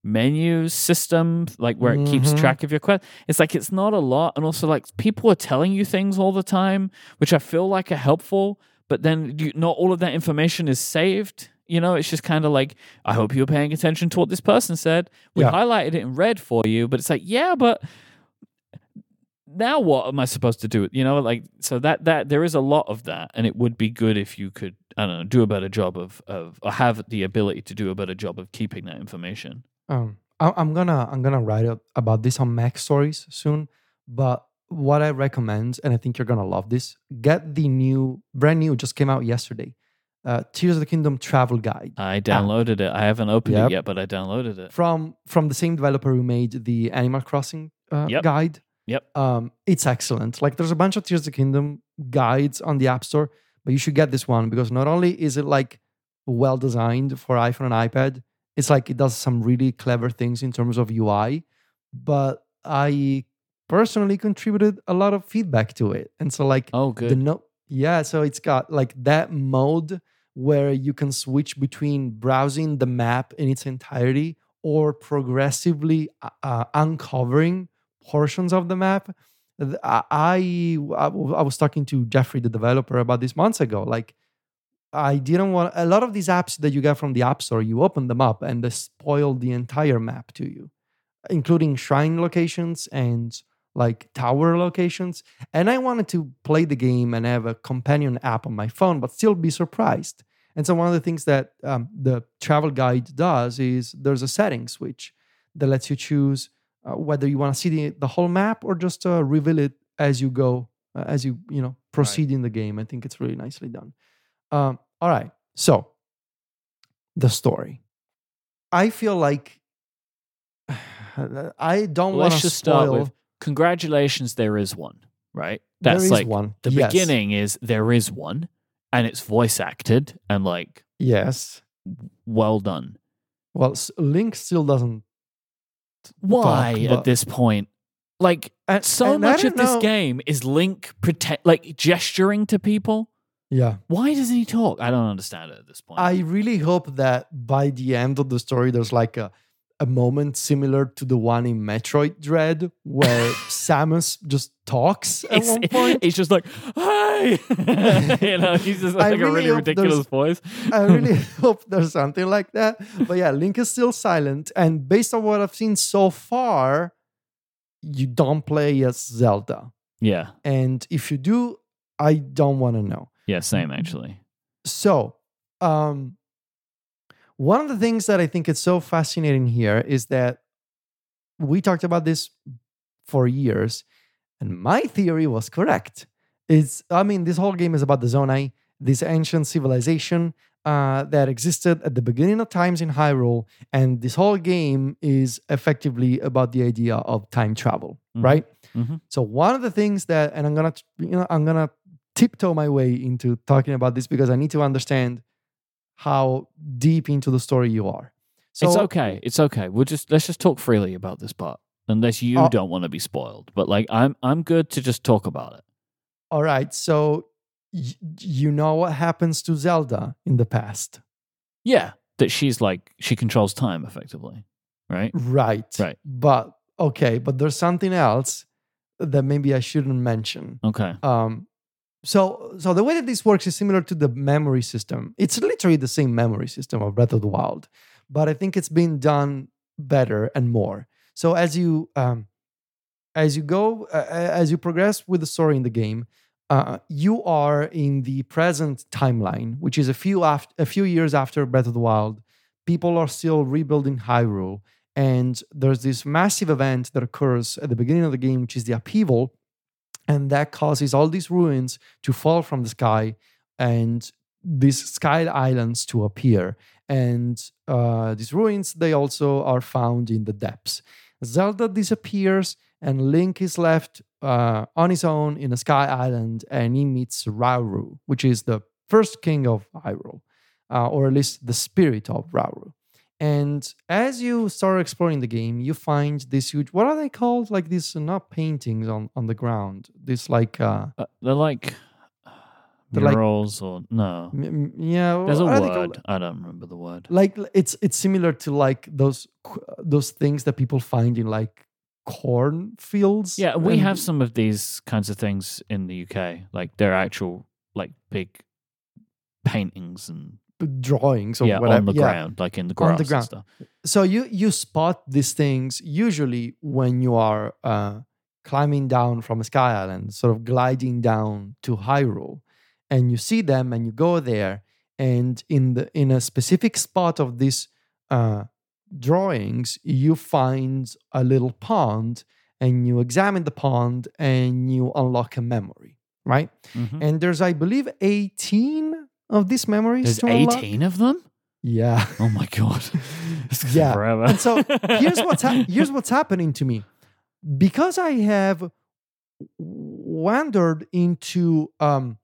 S1: menu system, like where it keeps
S2: Mhm.
S1: track of your quest. It's like it's not a lot, and also like people are telling you things all the time, which I feel like are helpful. But then you, not all of that information is saved. You know, it's just kind of like, I hope you're paying attention to what this person said. We
S2: Yeah.
S1: highlighted it in red for you, but it's like, yeah, but now what am I supposed to do? You know, like, so that, that there is a lot of that, and it would be good if you could, I don't know, do a better job of, of or have the ability to do a better job of keeping that information.
S2: Um, I, I'm gonna I'm gonna write up about this on Mac Stories soon. But what I recommend, and I think you're gonna love this, get the new, brand new, just came out yesterday, uh, Tears of the Kingdom Travel Guide
S1: I downloaded it. I haven't opened
S2: Yep.
S1: it yet, but I downloaded it.
S2: from from the same developer who made the Animal Crossing uh,
S1: Yep.
S2: guide.
S1: Yep.
S2: Um, it's excellent. Like there's a bunch of Tears of the Kingdom guides on the App Store, but you should get this one because not only is it like well designed for iPhone and iPad, it's like it does some really clever things in terms of U I, but I personally contributed a lot of feedback to it. And so like
S1: Oh,
S2: the
S1: good.
S2: no yeah, so it's got like that mode where you can switch between browsing the map in its entirety or progressively uh, uh, uncovering portions of the map. Th- I, I I was talking to Jeffrey, the developer, about this months ago. Like I didn't want a lot of these apps that you get from the App Store. You open them up and they spoil the entire map to you, including shrine locations and like tower locations. And I wanted to play the game and have a companion app on my phone, but still be surprised. And so one of the things that um, the travel guide does is there's a setting switch that lets you choose uh, whether you want to see the, the whole map or just uh, reveal it as you go, uh, as you you know proceed in the game. I think it's really nicely done. Um, all right, so the story. I feel like I don't want
S1: Let's
S2: to
S1: just start
S2: spoil.
S1: with congratulations, there is one, right?
S2: There
S1: That's
S2: is
S1: like
S2: one.
S1: the
S2: Yes.
S1: beginning is there is one, and it's voice acted and like
S2: Yes.
S1: well done.
S2: Well, s- Link still doesn't.
S1: Why
S2: talk,
S1: at
S2: but-
S1: this point? Like
S2: And,
S1: so
S2: and I
S1: much of
S2: don't
S1: this
S2: know-
S1: game is Link pretend like gesturing to people.
S2: Yeah.
S1: Why doesn't he talk? I don't understand it at this point.
S2: I really hope that by the end of the story, there's like a, a moment similar to the one in Metroid Dread where Samus just talks at
S1: it's,
S2: one point.
S1: it's just like, hey, you know, he's just
S2: I
S1: like a
S2: really
S1: really
S2: hope
S1: ridiculous voice.
S2: I really hope there's something like that. But yeah, Link is still silent. And based on what I've seen so far, you don't play as Zelda.
S1: Yeah,
S2: And if you do, I don't want to know.
S1: yeah, same actually.
S2: So, um, one of the things that I think is so fascinating here is that we talked about this for years, and my theory was correct. It's, I mean, this whole game is about the Zonai, this ancient civilization uh, that existed at the beginning of times in Hyrule, and this whole game is effectively about the idea of time travel,
S1: Mhm.
S2: right?
S1: Mhm.
S2: So one of the things that, and I'm gonna, you know, I'm gonna tiptoe my way into talking about this because I need to understand how deep into the story you are. So
S1: It's okay. It's okay. We'll just let's just talk freely about this part, unless you
S2: Uh,
S1: don't want to be spoiled. But like, I'm I'm good to just talk about it.
S2: All right. So y- you know what happens to Zelda in the past,
S1: Yeah, that she's like she controls time effectively, right?
S2: right?
S1: Right.
S2: But okay, but there's something else that maybe I shouldn't mention.
S1: Okay.
S2: Um, so so the way that this works is similar to the memory system. It's literally the same memory system of Breath of the Wild, but I think it's been done better and more. So as you um, as you go uh, as you progress with the story in the game, uh, you are in the present timeline, which is a few af- a few years after Breath of the Wild. People are still rebuilding Hyrule, and there's this massive event that occurs at the beginning of the game, which is the upheaval, and that causes all these ruins to fall from the sky and these sky islands to appear. And uh, these ruins, they also are found in the depths. Zelda disappears, and Link is left uh, on his own in a sky island, and he meets Rauru, which is the first king of Hyrule, uh, or at least the spirit of Rauru. And as you start exploring the game, you find this huge, what are they called? Like these, uh, not paintings on, on the ground. This like, uh,
S1: Uh, they're like
S2: They're like
S1: Murals or no?
S2: m- m- yeah.
S1: There's a
S2: what are they
S1: word.
S2: called?
S1: I don't remember the word.
S2: Like it's it's similar to like those qu- those things that people find in like cornfields.
S1: Yeah, we
S2: and-
S1: have some of these kinds of things in the U K. Like they're actual like big paintings and
S2: drawings or
S1: yeah,
S2: whatever.
S1: on the
S2: yeah.
S1: ground, like in the
S2: On
S1: grass
S2: the
S1: and
S2: ground.
S1: stuff.
S2: So you you spot these things usually when you are uh, climbing down from a sky island, sort of gliding down to Hyrule, and you see them and you go there, and in the in a specific spot of these uh, drawings, you find a little pond, and you examine the pond and you unlock a memory, right?
S1: Mhm.
S2: And there's, I believe, eighteen of these memories
S1: There's
S2: to unlock.
S1: eighteen of them.
S2: Yeah.
S1: Oh my god! It's gonna
S2: Yeah.
S1: forever.
S2: And so here's what's hap here's what's happening to me, because I have wandered into um,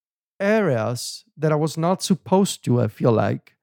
S2: areas that I was not supposed to. I feel like,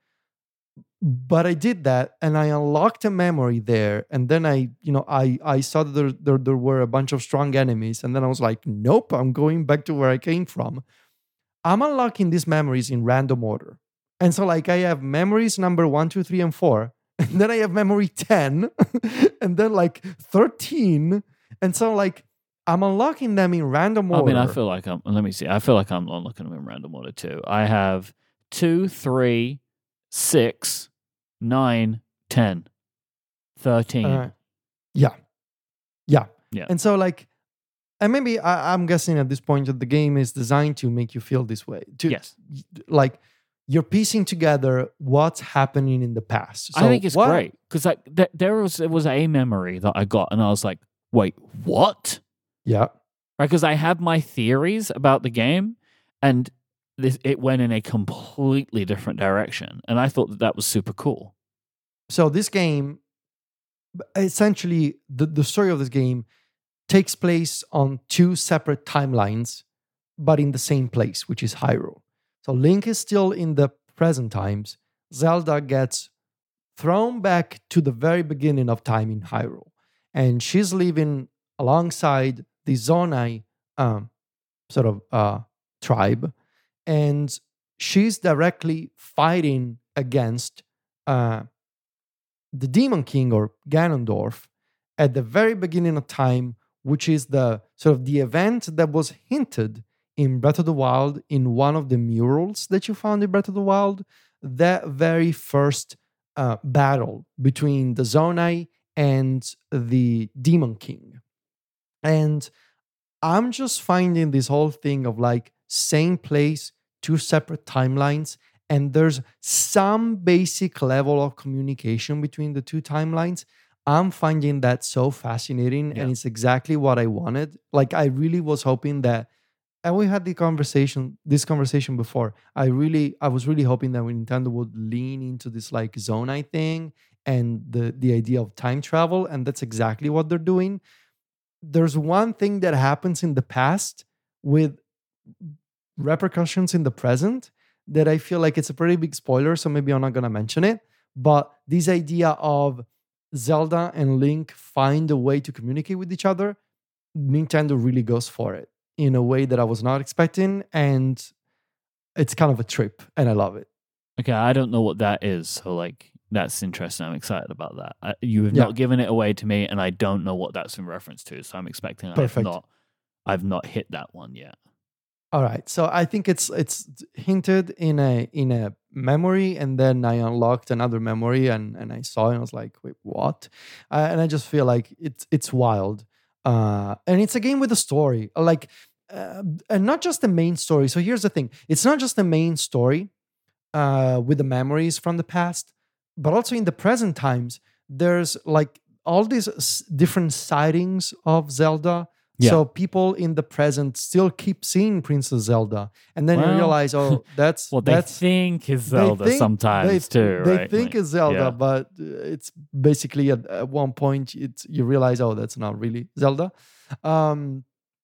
S2: but I did that, and I unlocked a memory there, and then I, you know, I I saw that there there, there were a bunch of strong enemies, and then I was like, nope, I'm going back to where I came from. I'm unlocking these memories in random order. And so, like, I have memories number one, two, three, and four. And then I have memory ten. And then, like, thirteen. And so, like, I'm unlocking them in random
S1: I
S2: order.
S1: mean, I feel like I'm. Let me see. I feel like I'm unlocking them in random order too. I have two, three, six, nine, ten, thirteen.
S2: Uh, yeah. Yeah.
S1: Yeah.
S2: And so, like, and maybe I, I'm guessing at this point that the game is designed to make you feel this way. To,
S1: Yes.
S2: Like, you're piecing together what's happening in the past. So
S1: I think it's
S2: what-
S1: great because like th- there was there was a memory that I got and I was like, wait, what?
S2: Yeah.
S1: Right? Because I have my theories about the game, and this it went in a completely different direction, and I thought that that was super cool.
S2: So this game, essentially, the, the story of this game takes place on two separate timelines, but in the same place, which is Hyrule. So Link is still in the present times. Zelda gets thrown back to the very beginning of time in Hyrule, and she's living alongside the Zonai um, sort of uh, tribe, and she's directly fighting against uh, the Demon King or Ganondorf at the very beginning of time, which is the sort of the event that was hinted in Breath of the Wild in one of the murals that you found in Breath of the Wild. That very first uh, battle between the Zonai and the Demon King. And I'm just finding this whole thing of like same place, two separate timelines, and there's some basic level of communication between the two timelines. I'm finding that so fascinating,
S1: Yeah.
S2: and it's exactly what I wanted. Like, I really was hoping that, and we had the conversation, this conversation before. I really, I was really hoping that Nintendo would lean into this like Zonai thing and the the idea of time travel, and that's exactly what they're doing. There's one thing that happens in the past with repercussions in the present that I feel like it's a pretty big spoiler, so maybe I'm not gonna mention it. But this idea of Zelda and Link find a way to communicate with each other, Nintendo really goes for it in a way that I was not expecting, and it's kind of a trip, and I love it.
S1: Okay, I don't know what that is, so like that's interesting. I'm excited about that. I, you have
S2: Yeah.
S1: not given it away to me, and I don't know what that's in reference to, so I'm expecting I've
S2: Perfect.
S1: not, I've not hit that one yet.
S2: All right, so I think it's it's hinted in a in a memory, and then I unlocked another memory, and and I saw it, and I was like, wait, what? Uh, and I just feel like it's it's wild, uh, and it's a game with a story, like, uh, and not just the main story. So here's the thing: it's not just the main story uh, with the memories from the past, but also in the present times. There's like all these s- different sightings of Zelda.
S1: Yeah.
S2: So people in the present still keep seeing Princess Zelda, and then you
S1: Well,
S2: realize, oh, that's
S1: Well, they
S2: that's
S1: think is
S2: they
S1: Zelda
S2: think-
S1: sometimes
S2: they,
S1: too,
S2: They
S1: right?
S2: think
S1: Like,
S2: it's Zelda,
S1: yeah.
S2: but uh, it's basically at, at one point it's you realize, oh, that's not really Zelda. Um,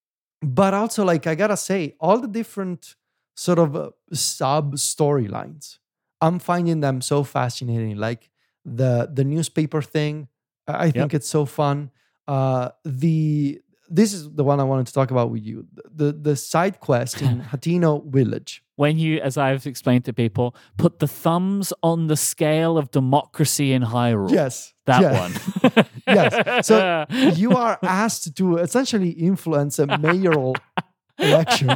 S2: but also, like, I gotta say, all the different sort of uh, sub storylines, I'm finding them so fascinating. Like the the newspaper thing, I I think it's so fun. Uh, the this is the one I wanted to talk about with you. The the side quest in Hateno Village.
S1: When you, as I've explained to people, put the thumbs on the scale of democracy in Hyrule.
S2: Yes.
S1: That
S2: yeah.
S1: one.
S2: Yes. So you are asked to essentially influence a mayoral election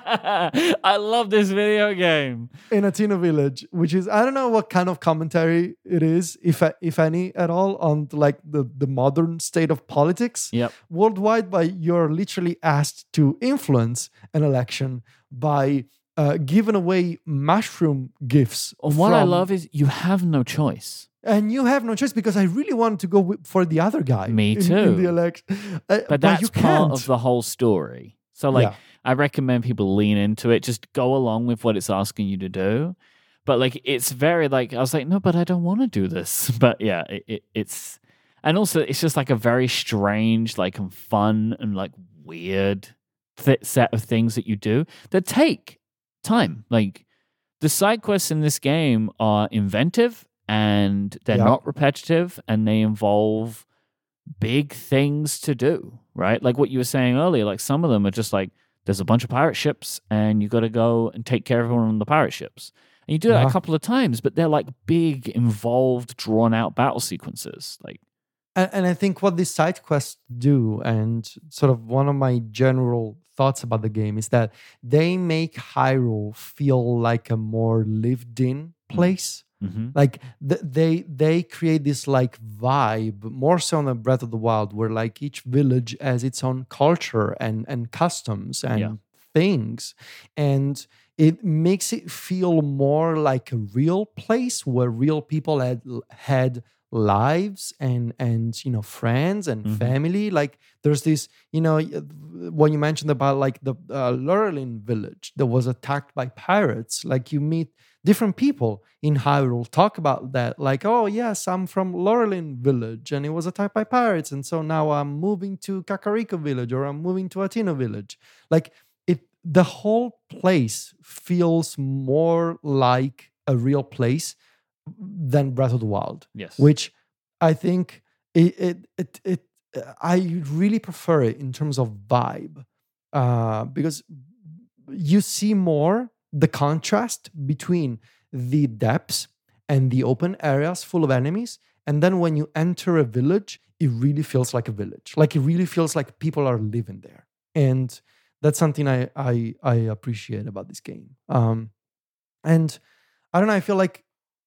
S1: I love this video game.
S2: in Hateno Village, which is, I don't know what kind of commentary it is, if if any at all, on like the, the modern state of politics
S1: Yep.
S2: worldwide, but you're literally asked to influence an election by uh, giving away mushroom gifts.
S1: And what I
S2: from-
S1: love is you have no choice.
S2: And you have no choice, because I really wanted to go wi- for the other guy.
S1: Me
S2: in-
S1: too.
S2: In, the election. Uh,
S1: But that's
S2: you
S1: part
S2: can't.
S1: of the whole story. So, like,
S2: Yeah.
S1: I recommend people lean into it. Just go along with what it's asking you to do. But, like, it's very, like, I was like, no, but I don't want to do this. But, yeah, it, it, it's, and also it's just like a very strange, like, and fun and, like, weird th- set of things that you do that take time. Like, the side quests in this game are inventive and they're
S2: Yeah.
S1: not repetitive and they involve big things to do, right? Like what you were saying earlier, like some of them are just like there's a bunch of pirate ships and you got to go and take care of everyone on the pirate ships. And you do that
S2: Yeah.
S1: a couple of times, but they're like big, involved, drawn out battle sequences. Like,
S2: And, and I think what these side quests do, and sort of one of my general thoughts about the game, is that they make Hyrule feel like a more lived in place.
S1: mhm.
S2: Like th- they they create this like vibe, more so than Breath of the Wild, where like each village has its own culture and and customs and
S1: Yeah.
S2: things, and it makes it feel more like a real place where real people had had lives and and you know friends and
S1: Mhm.
S2: family. Like there's this, you know, when you mentioned about like the uh, Lurelin village that was attacked by pirates, like you meet different people in Hyrule talk about that, like, oh yes, I'm from Lurelin village and it was attacked by pirates, and so now I'm moving to Kakariko village, or I'm moving to Hateno village. Like it, the whole place feels more like a real place than Breath of the Wild,
S1: Yes.
S2: which I think it it it, it I really prefer it in terms of vibe, uh, because you see more the contrast between the depths and the open areas full of enemies, and then when you enter a village, it really feels like a village. Like it really feels like people are living there, and that's something I I, I appreciate about this game. Um, and I don't know. I feel like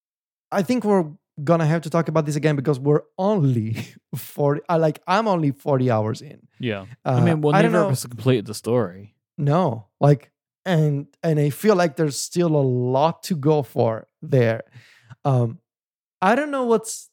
S2: I think we're gonna have to talk about this again because we're only forty. I like I'm only forty hours in.
S1: Yeah.
S2: Uh,
S1: I mean, well,
S2: I don't
S1: neither
S2: know.
S1: of us have completed the story.
S2: No, like, and and I feel like there's still a lot to go for there. Um, I don't know what's,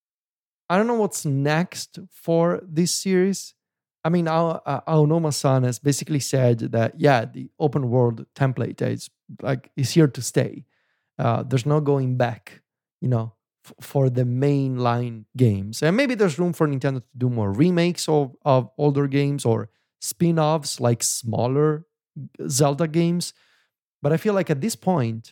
S2: I don't know what's next for this series. I mean, Ao- uh, Aonoma-san has basically said that yeah, the open world template is like is here to stay. Uh, there's no going back, you know, f- for the mainline games, and maybe there's room for Nintendo to do more remakes of of older games or spin-offs like smaller Zelda games. But I feel like at this point,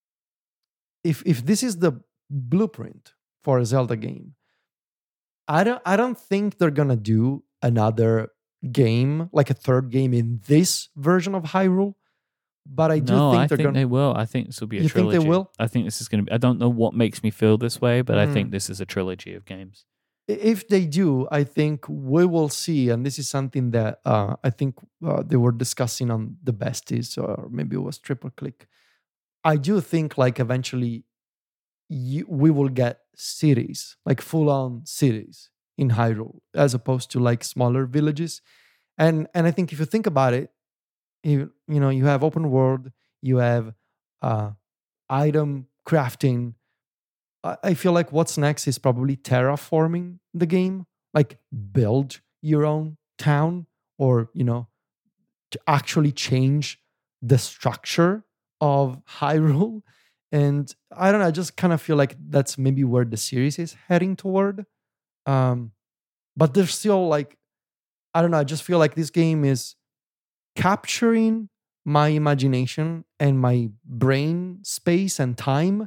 S2: if if this is the blueprint for a Zelda game, I don't I don't think they're gonna do another game, like a third game in this version of Hyrule. But I do
S1: no,
S2: think
S1: I
S2: they're
S1: think
S2: gonna.
S1: they will. I think this will be a
S2: You think
S1: trilogy.
S2: they will?
S1: I think this is going to be. I don't know what makes me feel this way, but I
S2: Mm.
S1: think this is a trilogy of games.
S2: If they do, I think we will see, and this is something that uh, I think uh, they were discussing on the besties, or maybe it was Triple Click. I do think like eventually you, we will get cities, like full-on cities in Hyrule, as opposed to like smaller villages. And and I think if you think about it, you you know you have open world, you have uh, item crafting. I I feel like what's next is probably terraforming the game, like build your own town, or you know, to actually change the structure of Hyrule. And I don't know, I just kind of feel like that's maybe where the series is heading toward. Um, but there's still like, I don't know, I just feel like this game is capturing my imagination and my brain space and time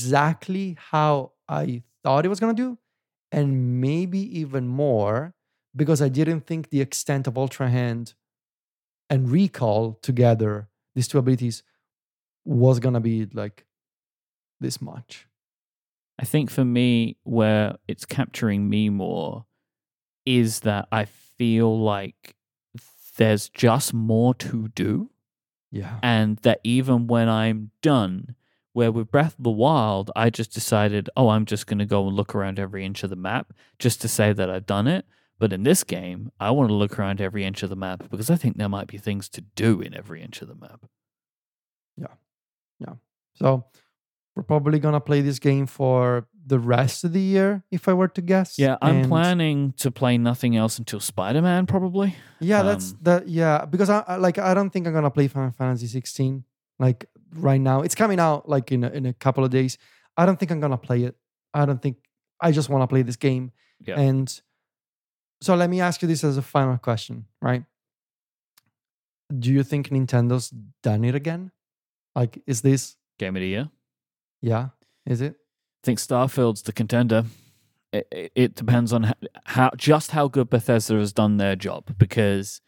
S2: exactly how I thought it was going to do, and maybe even more, because I didn't think the extent of Ultra Hand and Recall together, these two abilities, was gonna be like this much.
S1: I think for me, where it's capturing me more is that I feel like there's just more to do.
S2: Yeah.
S1: And that even when I'm done, where with Breath of the Wild, I just decided, oh, I'm just going to go and look around every inch of the map just to say that I've done it. But in this game, I want to look around every inch of the map because I think there might be things to do in every inch of the map.
S2: Yeah. Yeah. So we're probably going to play this game for the rest of the year, if I were to guess.
S1: Yeah, I'm
S2: And
S1: planning to play nothing else until Spider-Man, probably.
S2: Yeah, that's
S1: Um,
S2: that. Yeah, because I, I like I don't think I'm gonna play Final Fantasy sixteen like right now. It's coming out like in a, in a couple of days. I don't think I'm gonna play it. I don't think I just want to play this game.
S1: Yeah.
S2: And so let me ask you this as a final question, right? Do you think Nintendo's done it again? Like, is this?
S1: Game of the year.
S2: Yeah, is it?
S1: I think Starfield's the contender. It, it, it depends on how, how just how good Bethesda has done their job. Because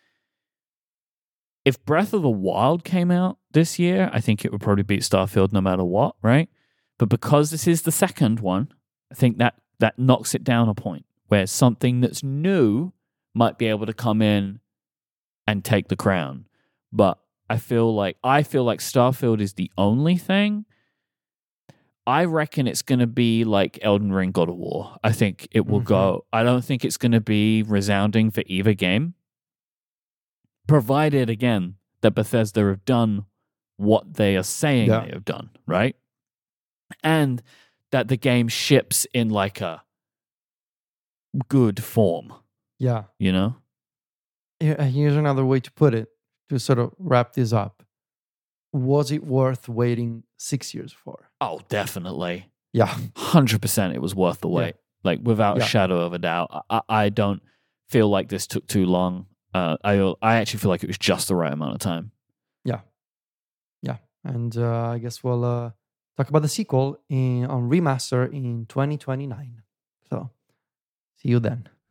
S1: if Breath of the Wild came out this year, I think it would probably beat Starfield no matter what, right? But because this is the second one, I think that that knocks it down a point where something that's new might be able to come in and take the crown. But I feel like I feel like Starfield is the only thing. I reckon it's going to be like Elden Ring, God of War. I think it will
S2: Mhm.
S1: go. I don't think it's going to be resounding for either game. Provided, again, that Bethesda have done what they are saying
S2: Yeah.
S1: they have done, right? And that the game ships in like a good form,
S2: Yeah.
S1: you know?
S2: Here- Here's another way to put it to sort of wrap this up. Was it worth waiting six years for?
S1: Oh, definitely.
S2: Yeah.
S1: one hundred percent it was worth the
S2: Yeah.
S1: wait. Like, without
S2: Yeah.
S1: a shadow of a doubt. I, I don't feel like this took too long. Uh, I I actually feel like it was just the right amount of time.
S2: Yeah. Yeah. And uh, I guess we'll uh, talk about the sequel in, on remaster in twenty twenty-nine. So see you then.